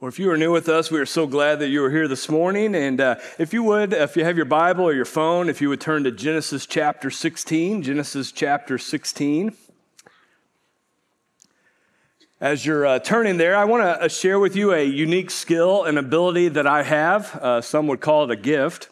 Well, if you are new with us, we are so glad that you are here this morning. And if you have your Bible or your phone, if you would turn to Genesis chapter 16, Genesis chapter 16. As you're turning there, I want to share with you a unique skill and ability that I have. Some would call it a gift.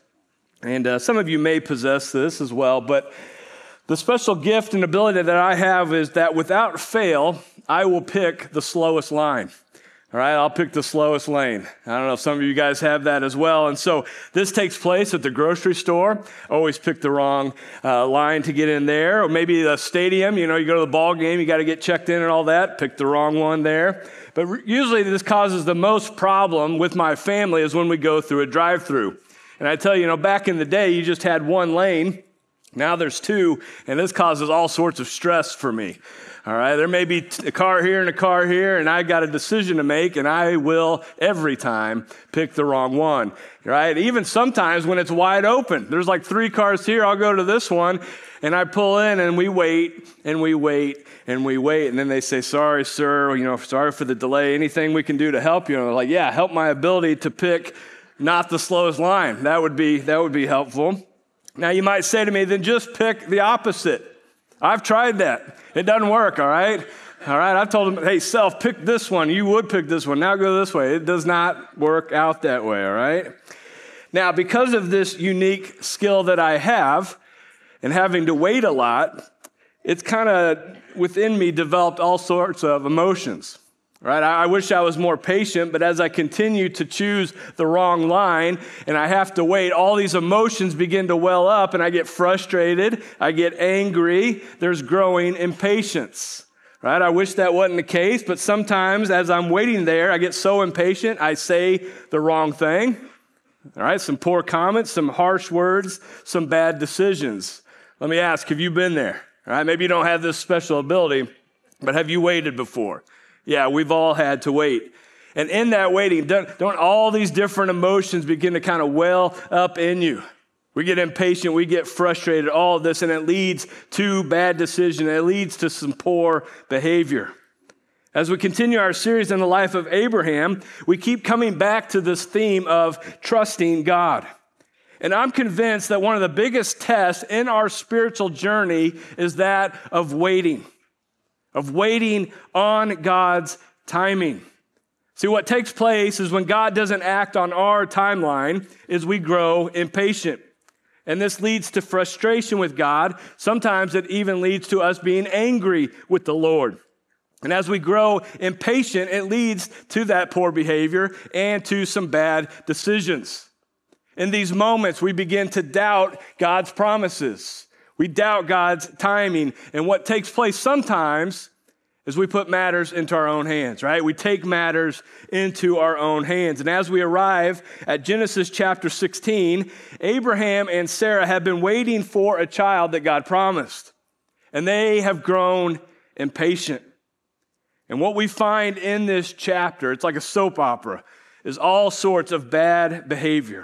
And some of you may possess this as well. But the special gift and ability that I have is that without fail, I will pick the slowest line. All right, I'll pick the slowest lane. I don't know if some of you guys have that as well. And so this takes place at the grocery store. Always pick the wrong line to get in there. Or maybe the stadium, you go to the ball game, you got to get checked in and all that. Pick the wrong one there. But usually this causes the most problem with my family is when we go through a drive-through. And I tell you, back in the day, you just had one lane. Now there's two, and this causes all sorts of stress for me. All right, there may be a car here and a car here, and I got a decision to make, and I will every time pick the wrong one. Right? Even sometimes when it's wide open, there's like 3 cars here, I'll go to this one, and I pull in, and we wait, and we wait, and we wait, and then they say, "Sorry, sir, sorry for the delay. Anything we can do to help you?" And I'm like, "Yeah, help my ability to pick not the slowest line. That would be helpful." Now you might say to me, "Then just pick the opposite." I've tried that. It doesn't work, all right? All right, I've told them, "Hey, self, pick this one. You would pick this one. Now go this way." It does not work out that way, all right? Now, because of this unique skill that I have and having to wait a lot, it's kind of within me developed all sorts of emotions. Right? I wish I was more patient, but as I continue to choose the wrong line and I have to wait, all these emotions begin to well up and I get frustrated, I get angry, there's growing impatience. Right? I wish that wasn't the case, but sometimes as I'm waiting there, I get so impatient, I say the wrong thing. All right? Some poor comments, some harsh words, some bad decisions. Let me ask, have you been there? All right? Maybe you don't have this special ability, but have you waited before? Yeah, we've all had to wait. And in that waiting, don't all these different emotions begin to kind of well up in you? We get impatient, we get frustrated, all of this, and it leads to bad decisions. It leads to some poor behavior. As we continue our series in the life of Abraham, we keep coming back to this theme of trusting God. And I'm convinced that one of the biggest tests in our spiritual journey is that of waiting on God's timing. See, what takes place is when God doesn't act on our timeline is we grow impatient. And this leads to frustration with God. Sometimes it even leads to us being angry with the Lord. And as we grow impatient, it leads to that poor behavior and to some bad decisions. In these moments, we begin to doubt God's promises. We doubt God's timing, and what takes place sometimes is we put matters into our own hands, right? We take matters into our own hands. And as we arrive at Genesis chapter 16, Abraham and Sarah have been waiting for a child that God promised, and they have grown impatient. And what we find in this chapter, it's like a soap opera, is all sorts of bad behavior,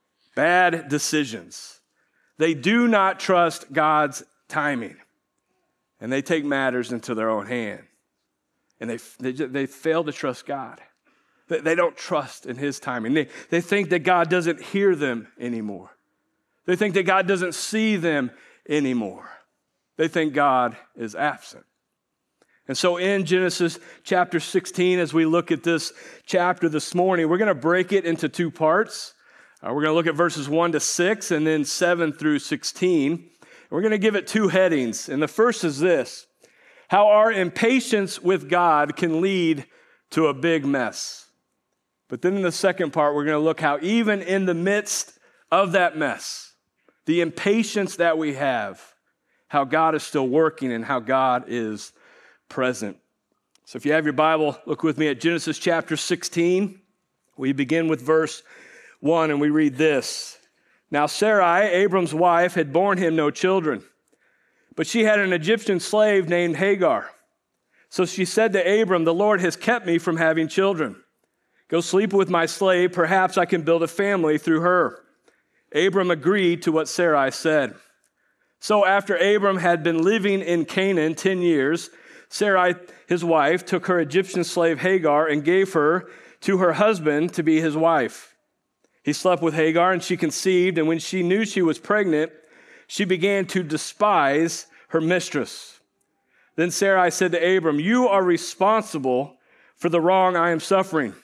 bad decisions. They do not trust God's timing, and they take matters into their own hand. And they fail to trust God. They don't trust in His timing. They think that God doesn't hear them anymore. They think that God doesn't see them anymore. They think God is absent. And so in Genesis chapter 16, as we look at this chapter this morning, we're going to break it into 2 parts. We're going to look at verses 1 to 6 and then 7 through 16. And we're going to give it 2 headings. And the first is this: how our impatience with God can lead to a big mess. But then in the second part, we're going to look how even in the midst of that mess, the impatience that we have, how God is still working and how God is present. So if you have your Bible, look with me at Genesis chapter 16. We begin with verse 1, and we read this: Now Sarai, Abram's wife, had borne him no children, but she had an Egyptian slave named Hagar. So she said to Abram, "The Lord has kept me from having children. Go sleep with my slave, perhaps I can build a family through her." Abram agreed to what Sarai said. So after Abram had been living in Canaan 10 years, Sarai, his wife, took her Egyptian slave Hagar and gave her to her husband to be his wife. He slept with Hagar, and she conceived, and when she knew she was pregnant, she began to despise her mistress. Then Sarai said to Abram, "You are responsible for the wrong I am suffering.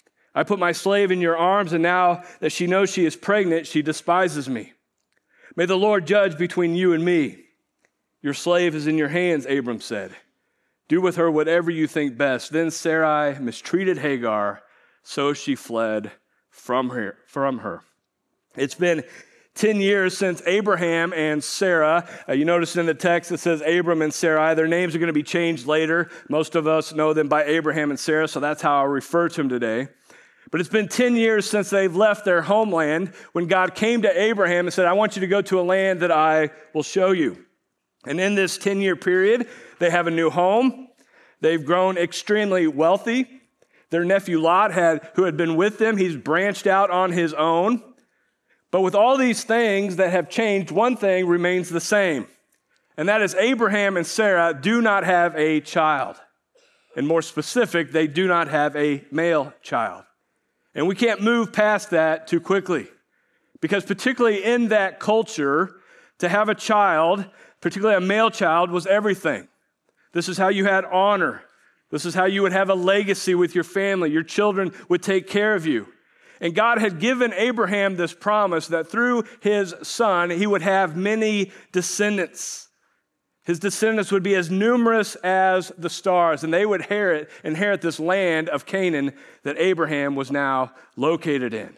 I put my slave in your arms, and now that she knows she is pregnant, she despises me. May the Lord judge between you and me." "Your slave is in your hands," Abram said. "Do with her whatever you think best." Then Sarai mistreated Hagar, so she fled from her. It's been 10 years since Abraham and Sarah. You notice in the text it says Abram and Sarai. Their names are going to be changed later. Most of us know them by Abraham and Sarah, so that's how I'll refer to them today. But it's been 10 years since they've left their homeland when God came to Abraham and said, "I want you to go to a land that I will show you." And in this 10-year period, they have a new home. They've grown extremely wealthy. Their nephew Lot, who had been with them, he's branched out on his own. But with all these things that have changed, one thing remains the same, and that is Abraham and Sarah do not have a child. And more specific, they do not have a male child. And we can't move past that too quickly, because particularly in that culture, to have a child, particularly a male child, was everything. This is how you had honor. This is how you would have a legacy with your family. Your children would take care of you. And God had given Abraham this promise that through his son, he would have many descendants. His descendants would be as numerous as the stars, and they would inherit this land of Canaan that Abraham was now located in.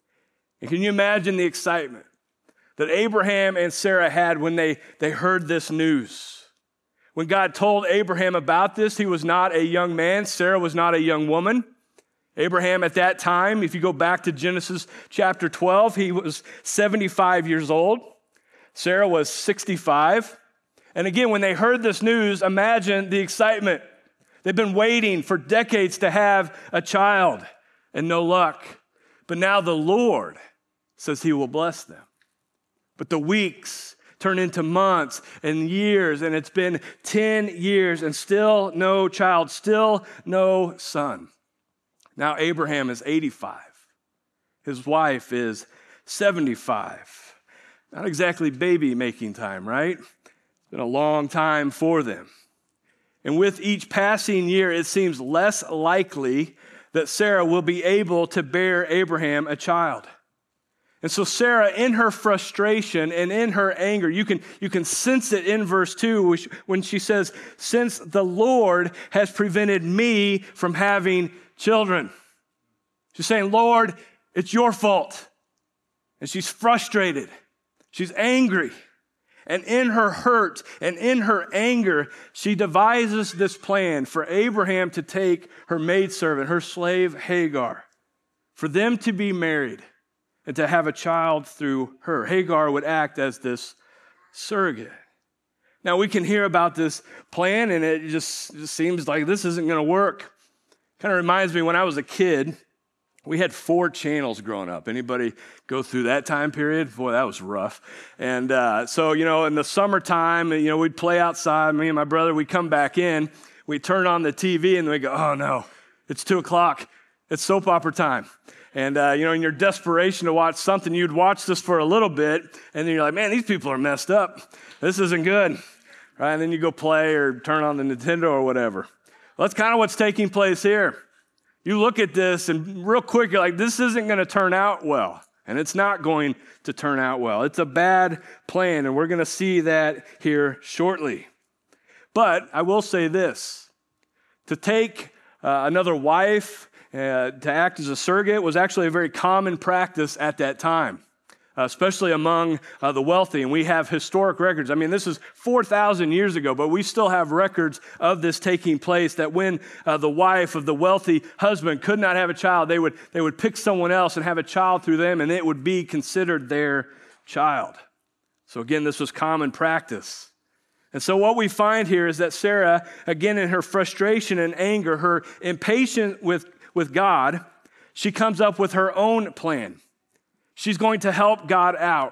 And can you imagine the excitement that Abraham and Sarah had when they heard this news? When God told Abraham about this, he was not a young man. Sarah was not a young woman. Abraham at that time, if you go back to Genesis chapter 12, he was 75 years old. Sarah was 65. And again, when they heard this news, imagine the excitement. They've been waiting for decades to have a child and no luck. But now the Lord says he will bless them. But the weeks turn into months and years, and it's been 10 years and still no child, still no son. Now Abraham is 85. His wife is 75. Not exactly baby-making time, right? It's been a long time for them. And with each passing year, it seems less likely that Sarah will be able to bear Abraham a child. And so Sarah, in her frustration and in her anger, you can sense it in verse 2 when she says, "Since the Lord has prevented me from having children." She's saying, "Lord, it's your fault." And she's frustrated. She's angry. And in her hurt and in her anger, she devises this plan for Abraham to take her maidservant, her slave Hagar, for them to be married and to have a child through her. Hagar would act as this surrogate. Now, we can hear about this plan, and it just seems like this isn't going to work. Kind of reminds me when I was a kid, we had 4 channels growing up. Anybody go through that time period? Boy, that was rough. And so, in the summertime, we'd play outside. Me and my brother, we'd come back in. We'd turn on the TV, and we'd go, "Oh, no, it's 2 o'clock. It's soap opera time." And, in your desperation to watch something, you'd watch this for a little bit, and then you're like, "Man, these people are messed up. This isn't good." Right? And then you go play or turn on the Nintendo or whatever. Well, that's kind of what's taking place here. You look at this, and real quick, you're like, this isn't going to turn out well. And it's not going to turn out well. It's a bad plan, and we're going to see that here shortly. But I will say this. To take another wife to act as a surrogate was actually a very common practice at that time, especially among the wealthy. And we have historic records. I mean, this is 4,000 years ago, but we still have records of this taking place, that when the wife of the wealthy husband could not have a child, they would pick someone else and have a child through them, and it would be considered their child. So again, this was common practice. And so what we find here is that Sarah, again, in her frustration and anger, her impatience with God, she comes up with her own plan. She's going to help God out.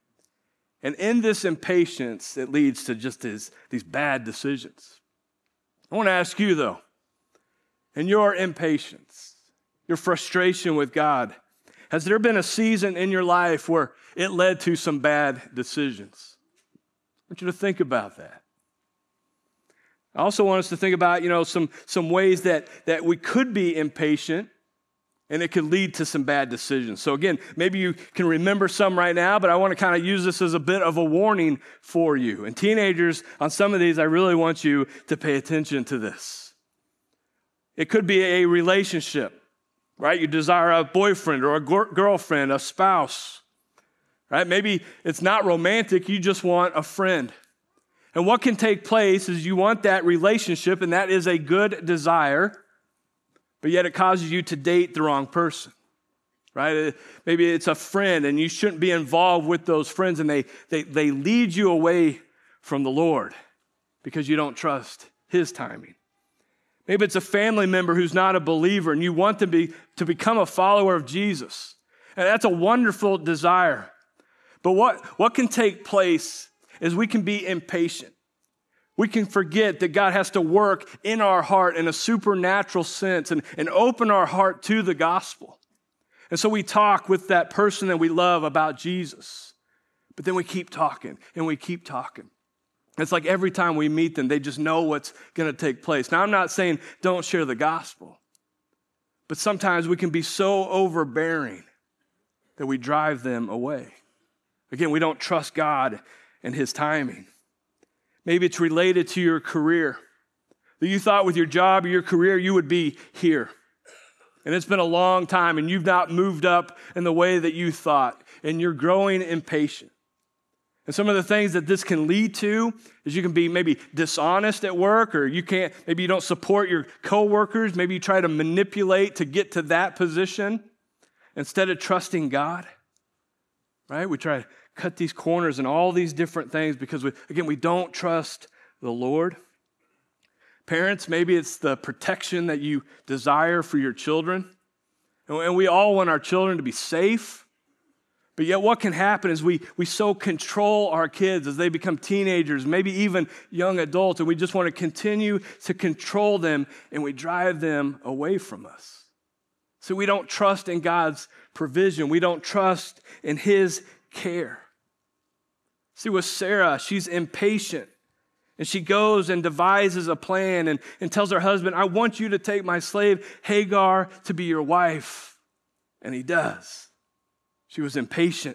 And in this impatience, it leads to just these bad decisions. I want to ask you, though, in your impatience, your frustration with God? Has there been a season in your life where it led to some bad decisions? I want you to think about that. I also want us to think about, some ways that we could be impatient and it could lead to some bad decisions. So again, maybe you can remember some right now, but I want to kind of use this as a bit of a warning for you. And teenagers, on some of these, I really want you to pay attention to this. It could be a relationship, right? You desire a boyfriend or a girlfriend, a spouse, right? Maybe it's not romantic, you just want a friend. And what can take place is you want that relationship, and that is a good desire, but yet it causes you to date the wrong person, right? Maybe it's a friend, and you shouldn't be involved with those friends, and they lead you away from the Lord because you don't trust His timing. Maybe it's a family member who's not a believer, and you want them to become a follower of Jesus. And that's a wonderful desire. But what can take place is we can be impatient. We can forget that God has to work in our heart in a supernatural sense and open our heart to the gospel. And so we talk with that person that we love about Jesus. But then we keep talking and we keep talking. It's like every time we meet them, they just know what's going to take place. Now, I'm not saying don't share the gospel. But sometimes we can be so overbearing that we drive them away. Again, we don't trust God and His timing. Maybe it's related to your career. That you thought with your job or your career you would be here. And it's been a long time and you've not moved up in the way that you thought. And you're growing impatient. And some of the things that this can lead to is you can be maybe dishonest at work, or maybe you don't support your coworkers. Maybe you try to manipulate to get to that position instead of trusting God. Right? We try to cut these corners and all these different things because, we don't trust the Lord. Parents, maybe it's the protection that you desire for your children. And we all want our children to be safe. But yet what can happen is we so control our kids as they become teenagers, maybe even young adults, and we just want to continue to control them, and we drive them away from us. So we don't trust in God's provision. We don't trust in His care. See, with Sarah, she's impatient. And she goes and devises a plan and tells her husband, I want you to take my slave Hagar to be your wife. And he does. She was impatient.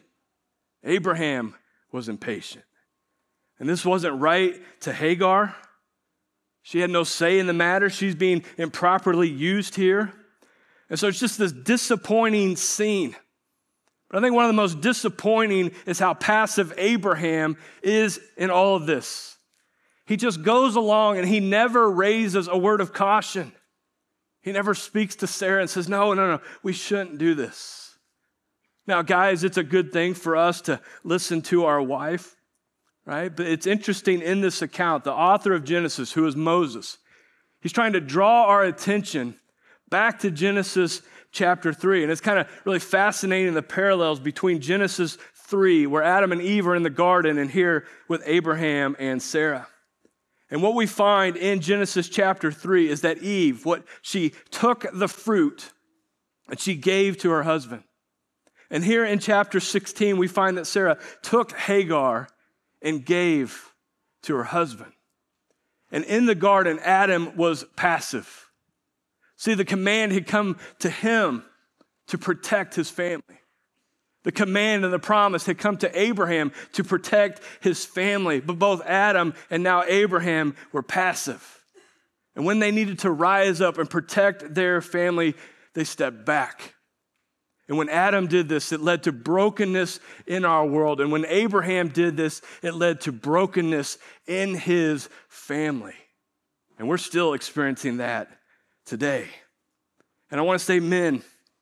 Abraham was impatient. And this wasn't right to Hagar. She had no say in the matter. She's being improperly used here. And so it's just this disappointing scene. But I think one of the most disappointing is how passive Abraham is in all of this. He just goes along and he never raises a word of caution. He never speaks to Sarah and says, no, we shouldn't do this. Now, guys, it's a good thing for us to listen to our wife, right? But it's interesting in this account, the author of Genesis, who is Moses, he's trying to draw our attention back to Genesis chapter 3. And it's kind of really fascinating the parallels between Genesis 3, where Adam and Eve are in the garden, and here with Abraham and Sarah. And what we find in Genesis chapter 3 is that Eve, she took the fruit and she gave to her husband. And here in chapter 16, we find that Sarah took Hagar and gave to her husband. And in the garden, Adam was passive. See, the command had come to him to protect his family. The command and the promise had come to Abraham to protect his family. But both Adam and now Abraham were passive. And when they needed to rise up and protect their family, they stepped back. And when Adam did this, it led to brokenness in our world. And when Abraham did this, it led to brokenness in his family. And we're still experiencing that today. And I want to say, men,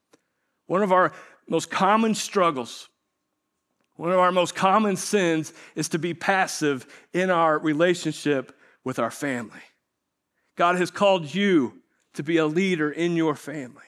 one of our most common struggles, one of our most common sins is to be passive in our relationship with our family. God has called you to be a leader in your family.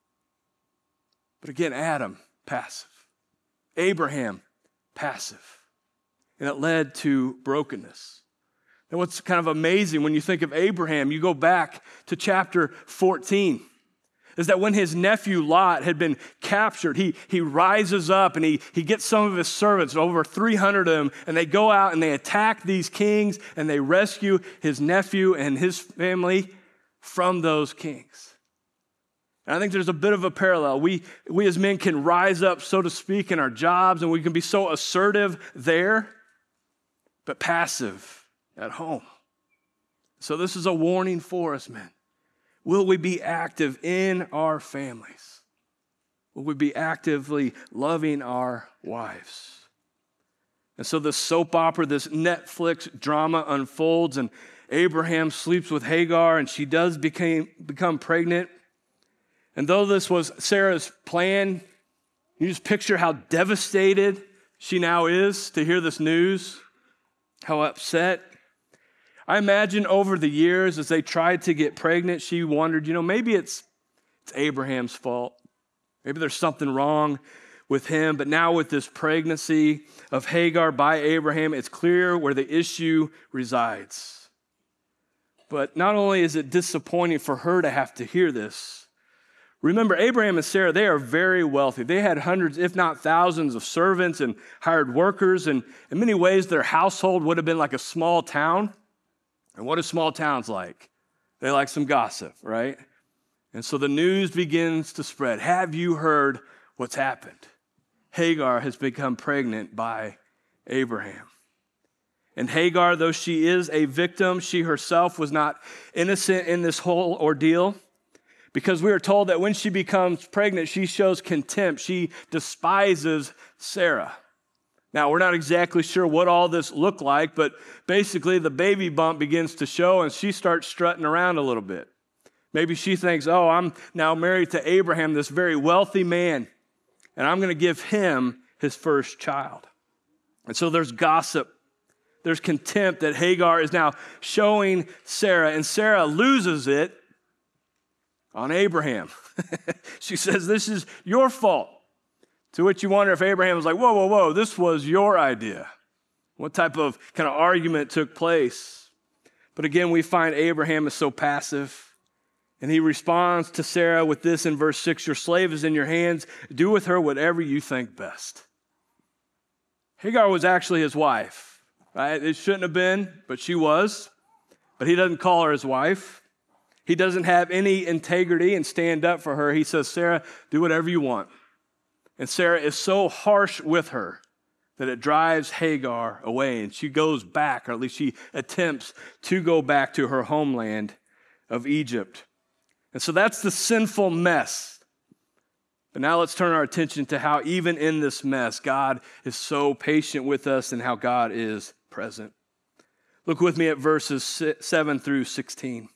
But again, Adam, passive. Abraham, passive. And it led to brokenness. And what's kind of amazing when you think of Abraham, you go back to chapter 14. is that when his nephew Lot had been captured, he rises up and he gets some of his servants, over 300 of them, and they go out and they attack these kings and they rescue his nephew and his family from those kings. And I think there's a bit of a parallel. We as men can rise up, so to speak, in our jobs, and we can be so assertive there, but passive at home. So this is a warning for us, men. Will we be active in our families? Will we be actively loving our wives? And so this soap opera, this Netflix drama unfolds, and Abraham sleeps with Hagar, and she does become pregnant. And though this was Sarah's plan, you just picture how devastated she now is to hear this news, how upset. I imagine over the years as they tried to get pregnant, she wondered, maybe it's Abraham's fault. Maybe there's something wrong with him. But now with this pregnancy of Hagar by Abraham, it's clear where the issue resides. But not only is it disappointing for her to have to hear this, remember, Abraham and Sarah, they are very wealthy. They had hundreds, if not thousands, of servants and hired workers. And in many ways, their household would have been like a small town. And what are small towns like? They like some gossip, right? And so the news begins to spread. Have you heard what's happened? Hagar has become pregnant by Abraham. And Hagar, though she is a victim, she herself was not innocent in this whole ordeal. Because we are told that when she becomes pregnant, she shows contempt. She despises Sarah. Now, we're not exactly sure what all this looked like, but basically the baby bump begins to show and she starts strutting around a little bit. Maybe she thinks, I'm now married to Abraham, this very wealthy man, and I'm going to give him his first child. And so there's gossip. There's contempt that Hagar is now showing Sarah, and Sarah loses it on Abraham. She says, this is your fault. To which you wonder if Abraham was like, whoa, this was your idea. What type of kind of argument took place? But again, we find Abraham is so passive. And he responds to Sarah with this in verse 6, your slave is in your hands. Do with her whatever you think best. Hagar was actually his wife. Right? It shouldn't have been, but she was. But he doesn't call her his wife. He doesn't have any integrity and stand up for her. He says, Sarah, do whatever you want. And Sarah is so harsh with her that it drives Hagar away. And she goes back, or at least she attempts to go back to her homeland of Egypt. And so that's the sinful mess. But now let's turn our attention to how even in this mess, God is so patient with us and how God is present. Look with me at verses 7 through 16.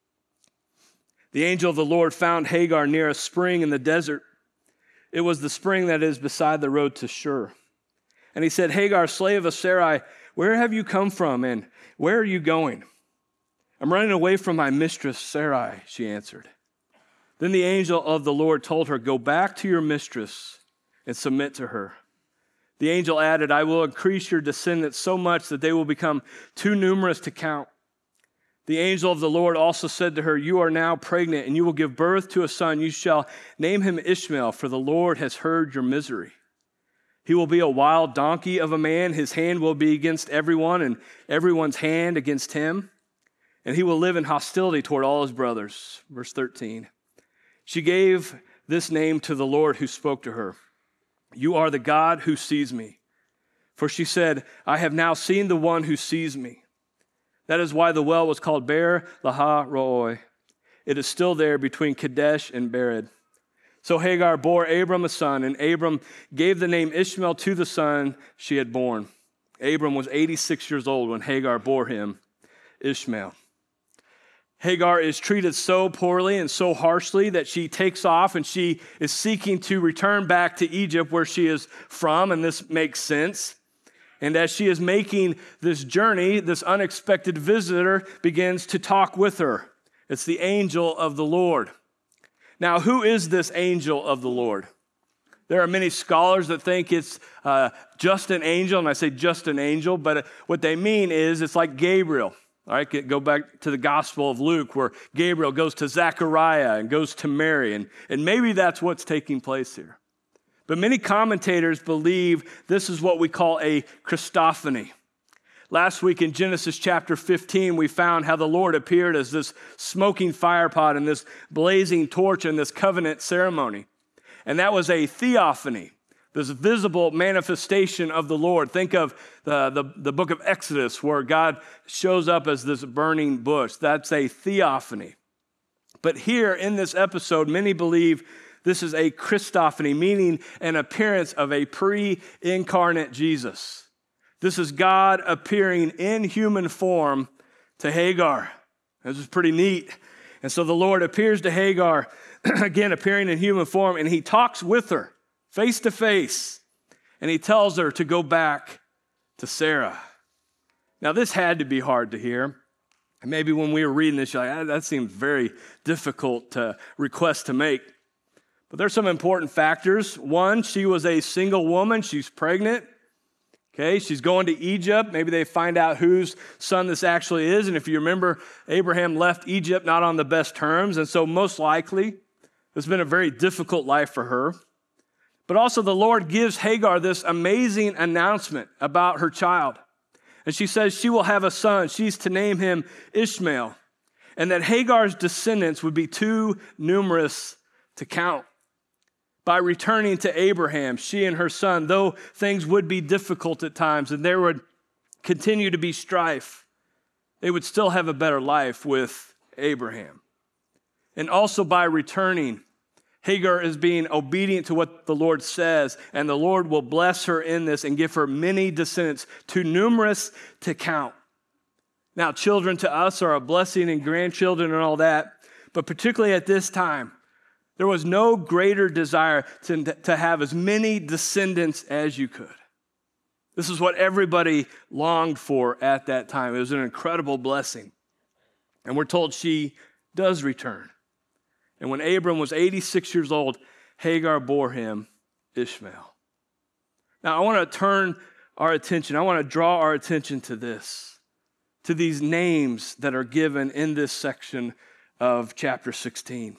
The angel of the Lord found Hagar near a spring in the desert. It was the spring that is beside the road to Shur. And he said, Hagar, slave of Sarai, where have you come from and where are you going? I'm running away from my mistress Sarai, she answered. Then the angel of the Lord told her, go back to your mistress and submit to her. The angel added, I will increase your descendants so much that they will become too numerous to count. The angel of the Lord also said to her, you are now pregnant and you will give birth to a son. You shall name him Ishmael, for the Lord has heard your misery. He will be a wild donkey of a man. His hand will be against everyone and everyone's hand against him. And he will live in hostility toward all his brothers. Verse 13. She gave this name to the Lord who spoke to her. You are the God who sees me. For she said, I have now seen the one who sees me. That is why the well was called Beer Lahai Roi. It is still there between Kadesh and Bered. So Hagar bore Abram a son, and Abram gave the name Ishmael to the son she had born. Abram was 86 years old when Hagar bore him Ishmael. Hagar is treated so poorly and so harshly that she takes off and she is seeking to return back to Egypt where she is from, and this makes sense. And as she is making this journey, this unexpected visitor begins to talk with her. It's the angel of the Lord. Now, who is this angel of the Lord? There are many scholars that think it's just an angel, and I say just an angel, but what they mean is it's like Gabriel. All right, go back to the Gospel of Luke where Gabriel goes to Zechariah and goes to Mary, and maybe that's what's taking place here. But many commentators believe this is what we call a Christophany. Last week in Genesis chapter 15, we found how the Lord appeared as this smoking firepot and this blazing torch in this covenant ceremony. And that was a theophany, this visible manifestation of the Lord. Think of the book of Exodus where God shows up as this burning bush. That's a theophany. But here in this episode, many believe this is a Christophany, meaning an appearance of a pre-incarnate Jesus. This is God appearing in human form to Hagar. This is pretty neat. And so the Lord appears to Hagar, again appearing in human form, and he talks with her face to face, and he tells her to go back to Sarah. Now, this had to be hard to hear. And maybe when we were reading this, you're like, that seems very difficult request to make. But there's some important factors. One, she was a single woman. She's pregnant. Okay, she's going to Egypt. Maybe they find out whose son this actually is. And if you remember, Abraham left Egypt not on the best terms. And so most likely, it's been a very difficult life for her. But also the Lord gives Hagar this amazing announcement about her child. And she says she will have a son. She's to name him Ishmael. And that Hagar's descendants would be too numerous to count. By returning to Abraham, she and her son, though things would be difficult at times and there would continue to be strife, they would still have a better life with Abraham. And also by returning, Hagar is being obedient to what the Lord says, and the Lord will bless her in this and give her many descendants, too numerous to count. Now, children to us are a blessing and grandchildren and all that, but particularly at this time, there was no greater desire to have as many descendants as you could. This is what everybody longed for at that time. It was an incredible blessing. And we're told she does return. And when Abram was 86 years old, Hagar bore him Ishmael. Now, I want to turn our attention, I want to draw our attention to this, to these names that are given in this section of chapter 16.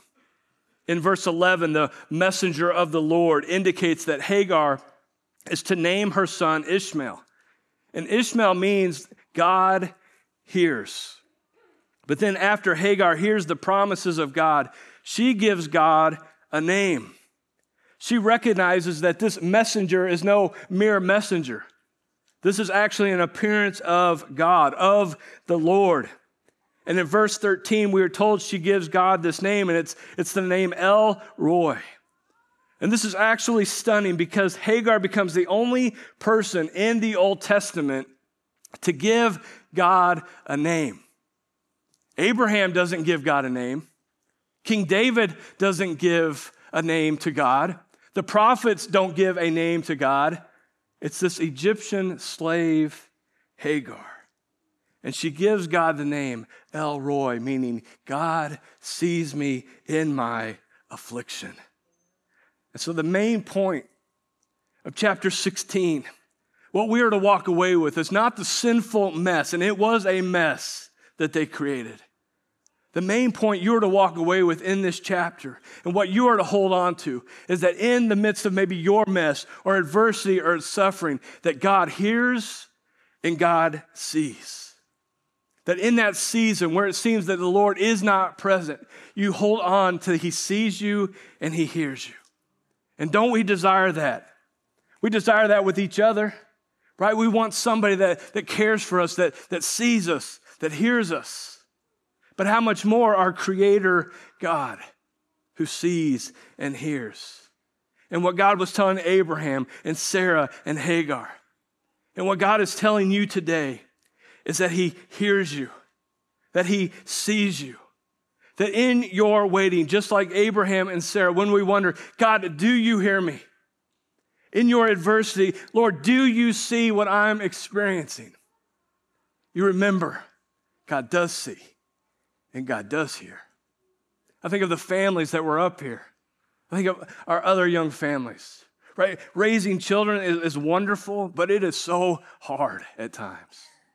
In verse 11, the messenger of the Lord indicates that Hagar is to name her son Ishmael. And Ishmael means God hears. But then after Hagar hears the promises of God, she gives God a name. She recognizes that this messenger is no mere messenger. This is actually an appearance of God, of the Lord. And in verse 13, we are told she gives God this name, and it's the name El Roi. And this is actually stunning because Hagar becomes the only person in the Old Testament to give God a name. Abraham doesn't give God a name. King David doesn't give a name to God. The prophets don't give a name to God. It's this Egyptian slave, Hagar. And she gives God the name El Roi, meaning God sees me in my affliction. And so the main point of chapter 16, what we are to walk away with is not the sinful mess, and it was a mess that they created. The main point you are to walk away with in this chapter and what you are to hold on to is that in the midst of maybe your mess or adversity or suffering, that God hears and God sees. That in that season where it seems that the Lord is not present, you hold on till he sees you and he hears you. And don't we desire that? We desire that with each other, right? We want somebody that cares for us, that sees us, that hears us. But how much more our Creator God who sees and hears. And what God was telling Abraham and Sarah and Hagar. And what God is telling you today is that he hears you, that he sees you, that in your waiting, just like Abraham and Sarah, when we wonder, God, do you hear me? In your adversity, Lord, do you see what I'm experiencing? You remember, God does see and God does hear. I think of the families that were up here. I think of our other young families, right? Raising children is wonderful, but it is so hard at times.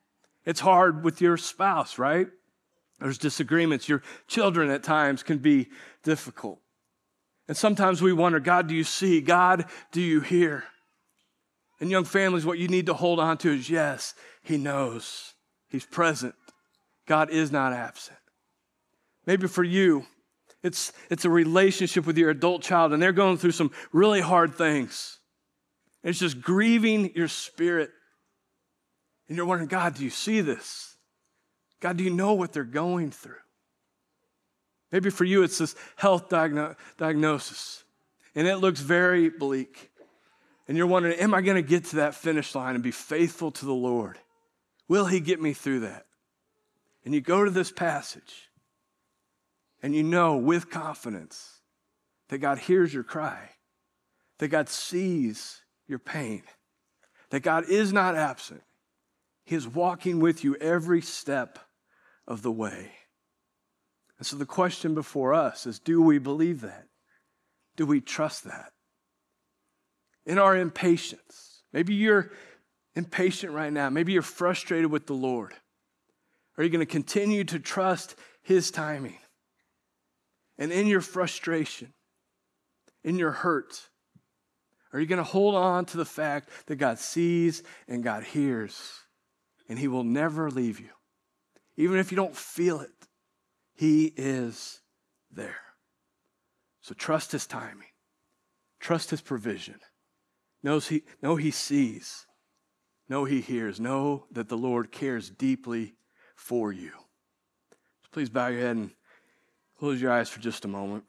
It's hard with your spouse, right? There's disagreements. Your children at times can be difficult. And sometimes we wonder, God, do you see? God, do you hear? And young families, what you need to hold on to is, yes, he knows. He's present. God is not absent. Maybe for you, it's a relationship with your adult child, and they're going through some really hard things. It's just grieving your spirit. And you're wondering, God, do you see this? God, do you know what they're going through? Maybe for you, it's this health diagnosis, and it looks very bleak. And you're wondering, am I going to get to that finish line and be faithful to the Lord? Will he get me through that? And you go to this passage, and you know with confidence that God hears your cry, that God sees your pain, that God is not absent. He is walking with you every step of the way. And so the question before us is, do we believe that? Do we trust that? In our impatience, maybe you're impatient right now. Maybe you're frustrated with the Lord. Are you going to continue to trust his timing? And in your frustration, in your hurt, are you going to hold on to the fact that God sees and God hears, and he will never leave you? Even if you don't feel it, he is there. So trust his timing. Trust his provision. Know he sees. Know he hears. Know that the Lord cares deeply for you. So please bow your head and close your eyes for just a moment.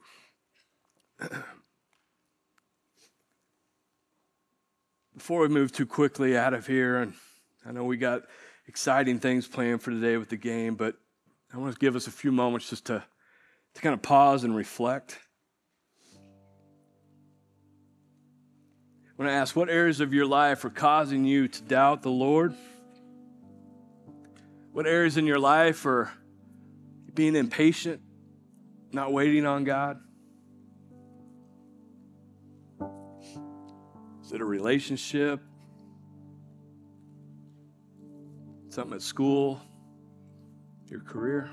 Before we move too quickly out of here, and I know we got exciting things planned for today with the game, but I want to give us a few moments just to kind of pause and reflect. I want to ask, what areas of your life are causing you to doubt the Lord? What areas in your life are being impatient, not waiting on God? Is it a relationship? Something at school? Your career?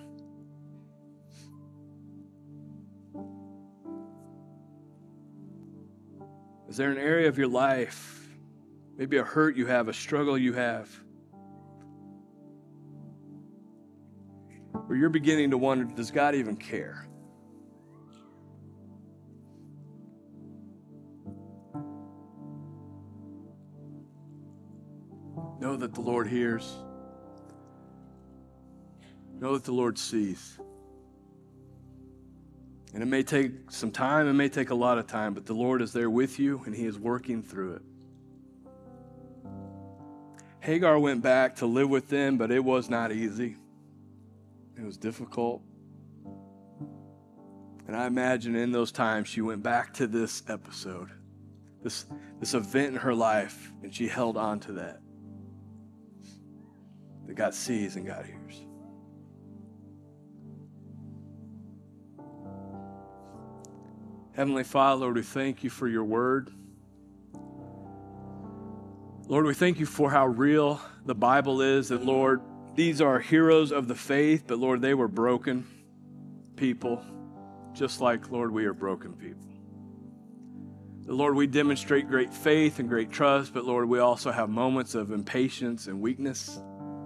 Is there an area of your life, maybe a hurt you have, a struggle you have, where you're beginning to wonder, does God even care? Know that the Lord hears. Know that the Lord sees. And it may take some time, it may take a lot of time, but the Lord is there with you and he is working through it. Hagar went back to live with them, but it was not easy. It was difficult. And I imagine in those times she went back to this episode, this event in her life, and she held on to that. That God sees and God hears. Heavenly Father, Lord, we thank you for your word. Lord, we thank you for how real the Bible is, that, Lord, these are heroes of the faith, but, Lord, they were broken people, just like, Lord, we are broken people. Lord, we demonstrate great faith and great trust, but, Lord, we also have moments of impatience and weakness.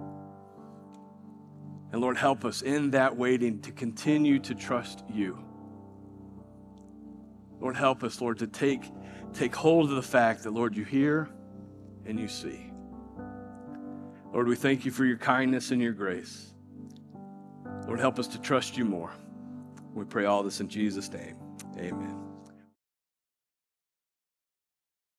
And, Lord, help us in that waiting to continue to trust you. Lord, help us, Lord, to take hold of the fact that, Lord, you hear and you see. Lord, we thank you for your kindness and your grace. Lord, help us to trust you more. We pray all this in Jesus' name. Amen.